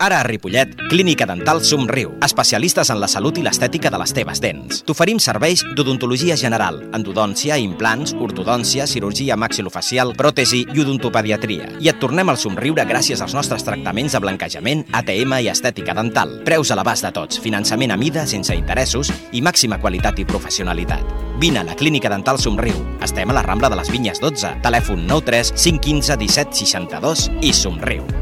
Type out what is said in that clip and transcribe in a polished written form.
Ara a Ripollet, Clínica Dental Somriu, especialistes en la salut i l'estètica de les teves dents. T'oferim serveis d'odontologia general, endodòncia, implants, ortodòncia, cirurgia maxilofacial, pròtesi i odontopediatria. I et tornem el somriure gràcies als nostres tractaments de blanquejament, ATM i estètica dental. Preus a l'abast de tots, finançament a mida, sense interessos i màxima qualitat i professionalitat. Vine a la Clínica Dental Somriu. Estem a la Rambla de les Vinyes 12, telèfon 93 515 17 62 i somriu.